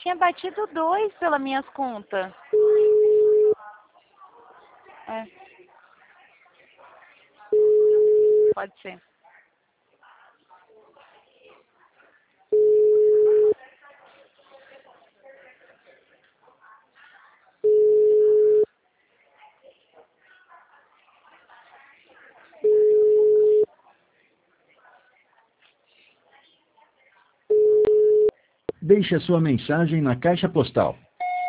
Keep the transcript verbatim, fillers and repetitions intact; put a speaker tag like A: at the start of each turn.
A: tinha batido dois pelas minhas contas. É. Pode ser.
B: Deixe a sua mensagem na caixa postal